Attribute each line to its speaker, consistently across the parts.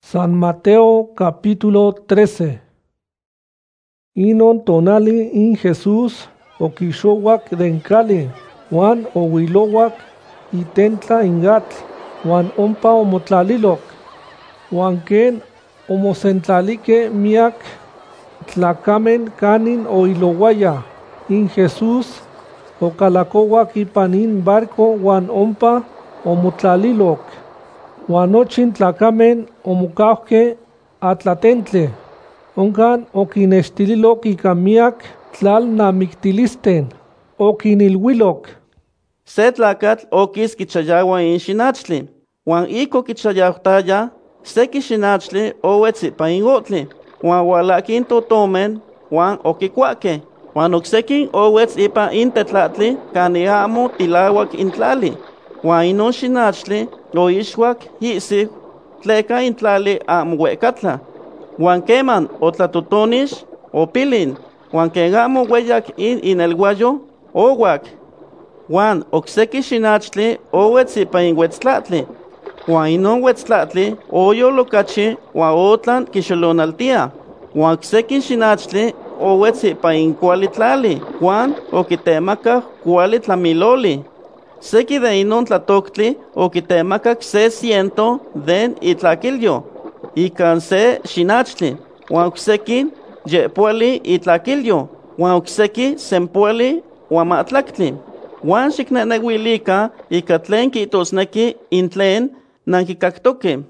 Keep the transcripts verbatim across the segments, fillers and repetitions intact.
Speaker 1: San Mateo capítulo trece. Inon tonali in Jesús okixowak den cali, Juan ohuilowak itentla ingatl, Juan ompa omotlalilok, Juan ken omosentlalike miak tlacamen canin oilowaya. In Jesús okalakowak ipan in barco Juan ompa omotlalilok. Juan nochin tlacamen omocauhque atlatentle. Oncan oquinextililok ica miak tlalnamictilisten. Oquinilhuilok:
Speaker 2: Se tlacatl okis quichayaua in xinachtli, huan ico quichayautaya seki xinachtli owetz ipan in otli, huan ualaki in totomen huan oquicuahque, huan ocsequin owetz ipan in tetlatli cani amo tilauac in tlali, huan inon xinachtli oixuac ihsiu tleca in tlali amo uecatla. Huan queman otlatotonix opilin, huan ken amo ueyac in inelhuayo ouac. Huan ocseki xinachtli owetz ipan in huetztlatli, huan inon huetztlatli oyolocachi huan otlan quixolonaltia. Huan ocseki xinachtli owetz ipan in cuali tlali, huan oquitemacac cuali tlamiloli. Seki de inon tlatoctli oquitemacac se ciento den itlaquilyo, ican se xinachtli, huan ocsequin yepuali itlaquilyo, huan ocseki sempuali huan matlactli. Huan xicnehnehuilica ica tlen quihtosnequi in tlen nanquicactoque.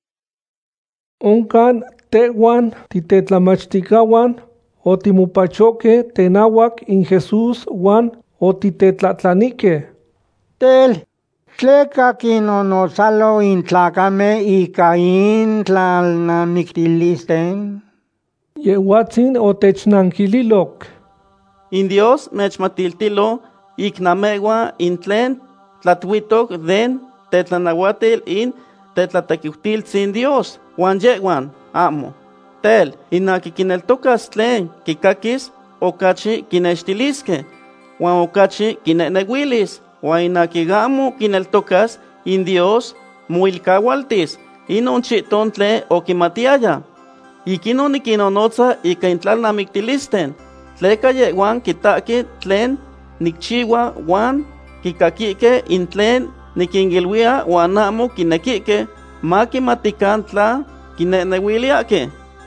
Speaker 1: Oncan tehuan titetlamachticahuan otimopachoque tenauac in Jesús huan otitetlatlanique:
Speaker 3: Tel, tleca quinonotzalo in tlacame ica in tlalnamictilisten.
Speaker 1: Yehuatzin otechnanquililok:
Speaker 2: In Dios nechmatiltilo ic namehua in tlen tlatuitoc den tetlanahuatil in tetlatequiutiltzin Dios, huan yehuan amo. Tel, inaki quineltocas tlen quicaquis ocachi quinextilisque, huan ocachi quinehnehuilis, huan inaki amo quineltocas in Dios muilcahualtis, inon chiton tlen okimatiaya. Iquinon niquinonotza ica in tlalnamictilisten, tleca yehuan quitaqui tlen nicchiua huan quicaquique in tlen niquingiluia huan amo quinequique ma quimatican tla quinehnehuiliaque.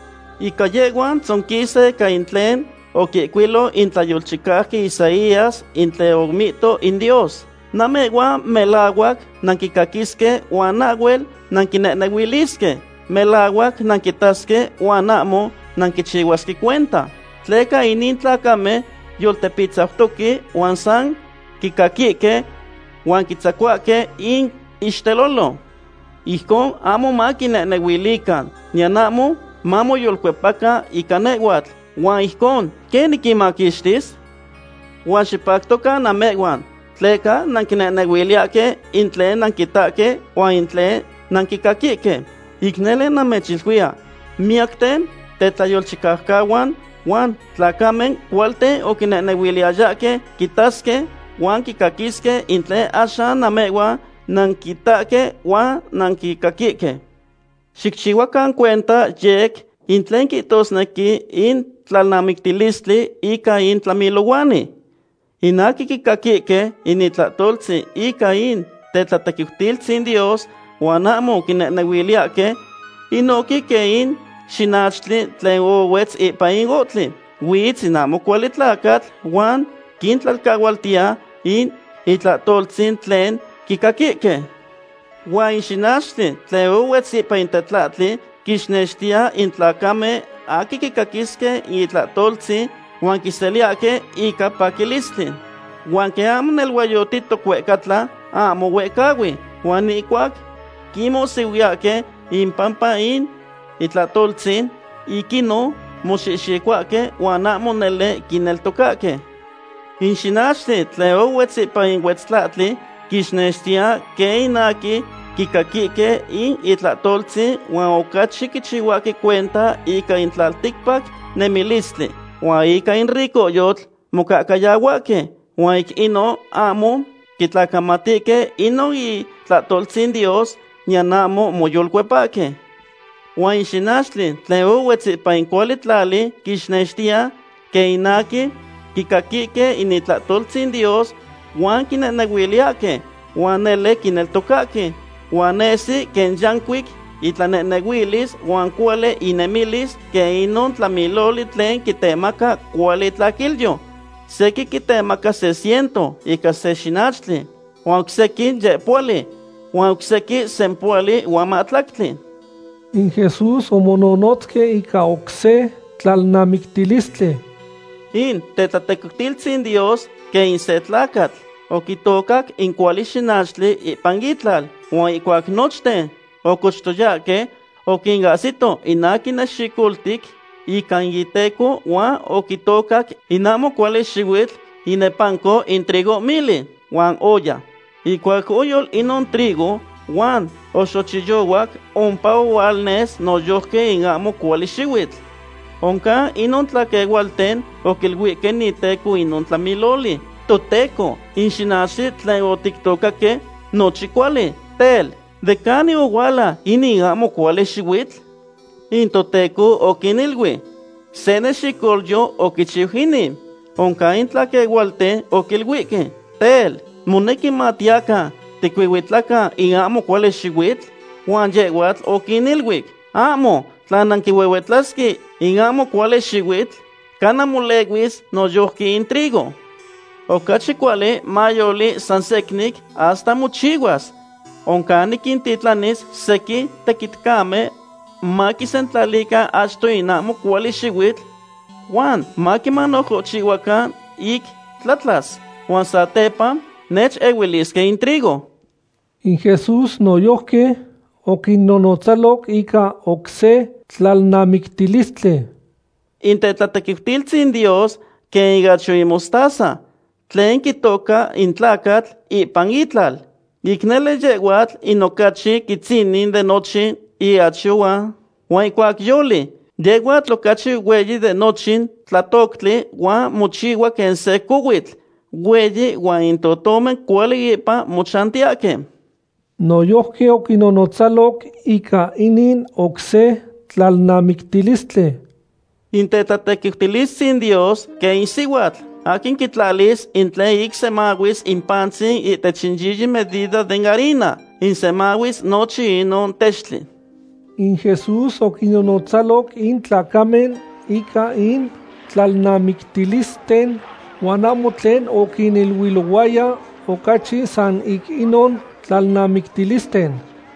Speaker 2: Ica yehuan tzonquise ca in tlen oquicuilo in tlayolchicahqui Isaías in tlen omito in Dios: Namehuan melauac nanquicaquisque huan nahuel nanquinehnehuilisque, melauac nanquitasque huan amo nanquichihuasque cuenta. Tleca inin tlacame yoltepitzautoqui huan san quicaquique huan quitzacuaque in ixtelolo. Ijcon amo ma quinehnehuilican, nian amo ma moyolcuepaca ica nehuatl. Huan ijcon, ¿ken niquinmaquixtis? Huan xipactoca namehuan, tleca nanquinehnehuiliaque in tlen nanquitaque huan in tlen nanquicaquique. Ic nele namechilhuia, miacten tetlayolchicahcahuan huan tlacamen cualten oquinehnehuiliayaque quitasque huan quicaquisque in tlen axan namehuan nanquitaque huan nanquicaquique. Xicchihuacan cuenta yec in tlen quihtosnequi in tlalnamictilistli ica in tlamilowani. Inaki quicaquique in itlahtoltzi ica in tetlatequiutiltzin Dios huan amo quinehnehuiliaque, inoqui que in xinachtli tlen owetz ipan in otli, huitz in amo cuali tlacatl huan quintlalcahualtia in itlahtoltzin tlen quicaquique. Huan in xinachtli tlen owetz ipan in tetlatli quixnextia in tlacame aki quicaquisque in itlahtoltzin huan quiseliaque ica paquilistli. Huan que amo nelhuayotito cuecatla amo huecahui, huan icuac quimosiuiaque in pampa in itlahtoltzin, iquino moxixicuaque huan amo nele quineltocaque. In xinachtli tlen owetz ipan in huetztlatli quixnextia que inaki quicaquique in itlahtoltzin huan ocachi quichihuaque cuenta ica in tlalticpac nemilistli, huan ica in ricoyotl mocahcayahuaque, huan ic ino amo quitlacamatique inon itlahtoltzin Dios nian amo moyolcuepaque. Juan xinachtli, tleuwetzi pa inkualitlali, kixnextia, que inaki, kikakike initlatoltzin Dios, Juan kinenewiliake, Juan nele kineltokake, Juan esi ken yankuik, itlanenewilis, Juan kuale inemilis, que inon tlamiloli tlen kitemaka kuali tlakilyo. Seki kitemaka se ciento, ika se xinachtli, Juan okseki yepuali, Juan okseki sempuali Juan matlaktli.
Speaker 1: In Jesús omononotke ika okse tlalnamiktilistle.
Speaker 2: In tetlatekuktiltzin Dios, que in se tlakatl, okitokak in kuali xinachtli ipangitlal, Juan ikuak nochte, okochtoyake, okingasito inaki naxikultik, ikan yiteku Juan okitokak inamo kuali xiwitl, inepanko in trigo mili, Juan oya. Ikuak oyol inon trigo, Juan oxochiyowak ompa owalnes noyohke in amo kuali xiwitl. Onka inon tlakewalten okilhuike niteku inon tlamiloli. Toteko, in xinaxi tlen otiktokake nochi kuali. Tel, de kani owala in amo kuali xiwitl? In toteku okinilhui, sene xikolyo okichiuhini. Onka in tlakewalten okilhuike, tel, moneki matiaka, tikuihuitlaka in amo kuali xiwitl? Juan yewatl okinilhuik, amo, tlanankihuehuetlaski in amo kuali xiwitl, kana molewis noyohki in trigo. Okachi kuali mayoli san seknik hasta mochiwas. Onka nikintitlanis seki tekitkame makisentlalika achto in amo kuali xiwitl, Juan makimanojochihuakan ik tlatlas, Juan satepan nech ewiliske in trigo.
Speaker 1: In Jesús noyohke okinnonotzalok ika okse tlalnamiktilistle.
Speaker 2: In tetlatekiktiltzin Dios, que igacho y mostaza, tlen kitoka in tlakatl ipan itlal. Iknele yewatl inokachi kitzinin de nochi y achua, Juan ikuak yoli. Yewatl okachi weyi de nochin tlatoktli, Juan mochiwa ken se kuwitl. Weyi Juan intotomen kuali ipa mochantiake.
Speaker 1: Noyohke okinonotzalok ika inin okse tlalnamiktilistle.
Speaker 2: In tetlatekiktilizin Dios, que in siwatl, akin kitlalis in tlen ik semawis in pantzin itechinyiyi medida den harina, in semawis nochi inon techtli.
Speaker 1: In Jesús okinonotzalok in tlakamen ika in tlalnamiktilisten, Juan amo tlen okinilhuilowaya okachi san ik inon tlalnamiktilisten.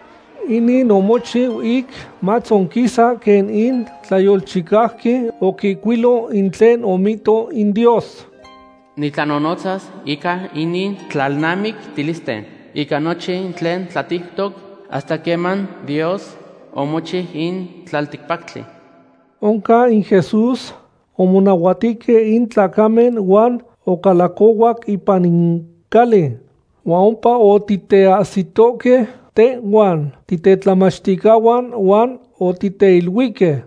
Speaker 1: Inin omochiw ik matzonkisa ken in tlayolchikajki okikuilo in tlen omito in Dios.
Speaker 4: Nitlanonotzas ika inin tlalnamiktilisten, ika nochi in tlen tlatiktok hasta keman Dios omochi in tlaltikpaktli.
Speaker 1: Onka in Jesús omonahuatike in tlakamen Juan okalakowak ipan in kali. Juan ompa otiteasitoke te Juan, titetlamachticawan Juan otiteilhuike.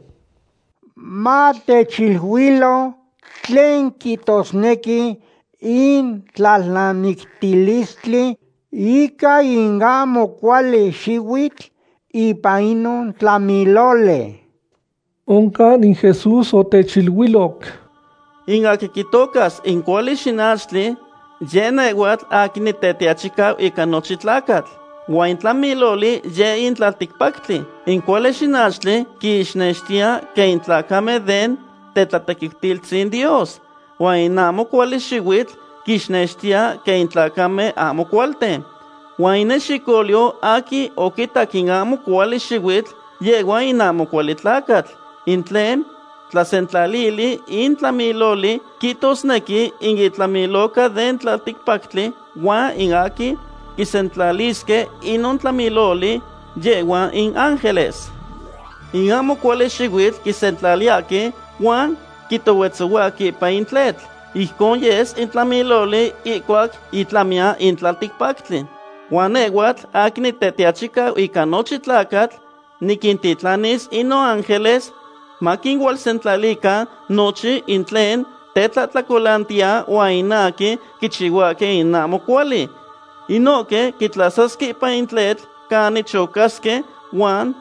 Speaker 3: Matechilhuilo tlen kitosneki in tlalnamiktilistli ika in amo kuali xiwitl ipa inon tlamilole.
Speaker 1: Onka in Jesús otechilhuilok.
Speaker 2: In akikitokas in kuali xinachtli, yena ewatl akin nitetiachikaw ika nochi tlakatl. Juan in tlamiloli ye in tlaltikpaktli. In kuali xinachtli kixnextia ke in tlakame den tetlatekiktiltzin Dios. Juan in amo kuali xiwitl kixnextia ke in tlakame amo kualten. Juan in exikolio aki okitak in amo kuali xiwitl yewa in amo kuali tlakatl. In tlen tlasentlalili in tlamiloli kitosneki in itlamiloka den tlaltikpaktli, Juan in aki kisentlaliske inon tlamiloli yewa in ángeles. In amo kuali xiwitl kisentlaliaki Juan kitowetzuaki pa in tletl. Ijkon yes in tlamiloli ikuak itlamia in tlaltikpaktli. Juan ewatl aki nitetiachika ika nochi tlakatl nikintitlanis ino ángeles makinwalsentlalika nochi in tlen tetlatlakolantia ua inaki kichihuake in amo kuali. Inoke kitlasaski pa in tletl kani chokaske Juan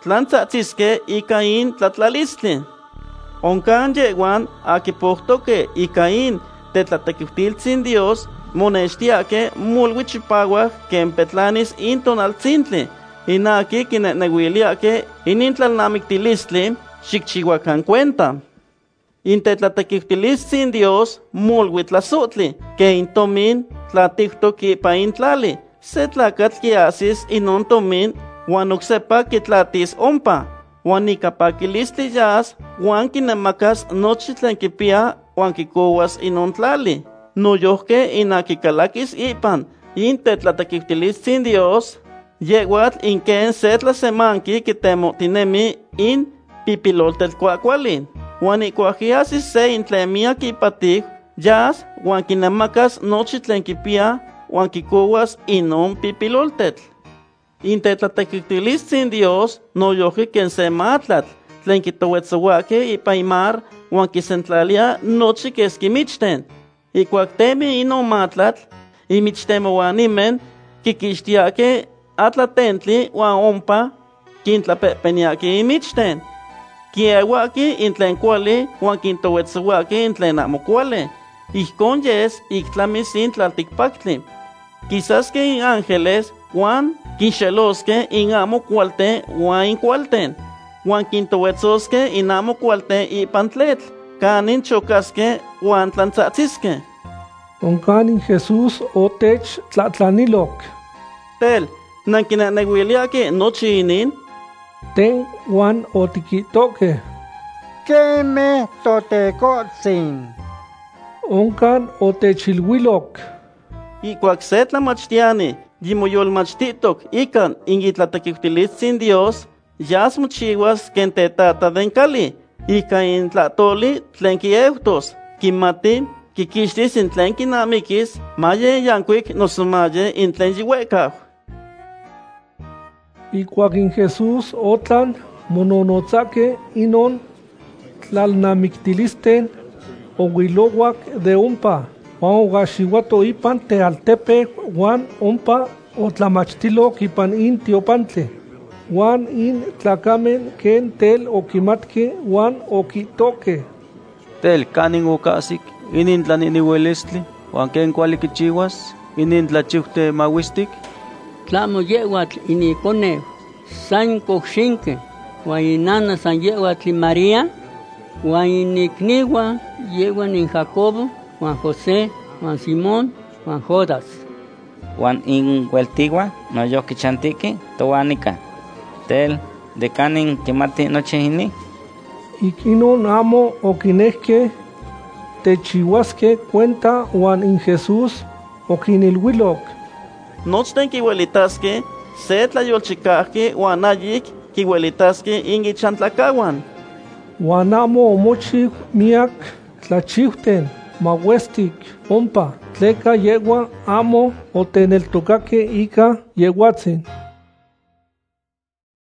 Speaker 2: tlantzatziske ika in tlatlalistli. Onkan yeguan akipohtoke ika in tetlatekiutiltzin Dios monextiake mulwichipawak ken petlanis in tonaltzintli, inaki kinenehuiliake inin tlalnamiktilistli xikchihuakan cuenta. In tetlatekiutilistsin Dios mulhuitlasotli, ke in tomin tlatihtok ipa in tlali, se tlakatl kiasis inon tomin, huan oksepa kitlatis ompa, huan ikapakilistli yas, huan kinemakas nochi tlen kipia, huan kikouas inon tlali. Noyohke inakikalakis ipan, in tetlatekiutilistsin Dios, yehuatl inken se tlasemanki kitemotinemi in pipiloltelkuakualin. Huan ikuajiasis se intlemia kipatik, yas, huan kinemakas nochi tlen kipia, huan kikouas inon pipiloltetl. In tetlatekiutilistsin Dios, noyohke ken se matlatl, tlen kitowetzohuake ipa imar, huan kisentlalia nochi keskimichten. Ikuak temi inon matlatl, imichtemouanimen, kikixtiake atlatentli huan ompa, kintlapepeniake imichten. Kiewaki intlen kuali, huan kintowetzohuaki intlen amo kuali. Ijkon yes iktlamis in tlaltikpaktli. Kisaske in ángeles, huan kinxeloske in amo kualten huan in kualten. Huan kintowetzoske in amo kualten ipan tletl, kanin chokaske huan tlantzatziske.
Speaker 1: Onkan in Jesús otech tlatlanilok.
Speaker 2: Tel, nankinenehuiliake nochi inin,
Speaker 1: Ten huan otikitoke.
Speaker 3: Keme totekotzin.
Speaker 1: Onkan otechilhuilok.
Speaker 2: ikuak se tlamachtiani yimoyolmachtitok ikan ingitlatekiutilitsin Dios, yas mochiwas ken tetata den kali, ika in tlatoli tlen kieutos, kimati kikixtis in tlen kinamikis, maye yankuik noso maye in tlen yiwekau.
Speaker 1: Ikuak in Jesús otlan mononotzake inon tlalnamiktilisten ohuilowak de ompa, huan ogaxiuato ipan tealtepe huan ompa otlamachtilok ipan in tiopantli. Huan in tlacamen ken tel okimatke huan okitoke.
Speaker 5: Tel kanin okasik inin tlaniniuelistli, huan ken kuali kichiwas inin tlachiute mawistik.
Speaker 6: Tlamo yewatl inikone san koxinke, huan inana san yewatl María, huan inikniwa yewan in Jacobo, Juan José, Juan Simón, Juan Judas.
Speaker 7: Juan in hueltigua no yo kichantiki toanika. Tel de canin kimati noche hini.
Speaker 1: Ikinon amo okineske techihuasque cuenta Juan in Jesús okinilhuilok.
Speaker 2: Nochten kihuelitaske, se tlayolchikajki huan ayik kihuelitaske ingichantlacahuan.
Speaker 1: Huan amo omochiu miak tlachiuten mauestik ompa, tleka yegua amo oteneltokake ika yeguatzin.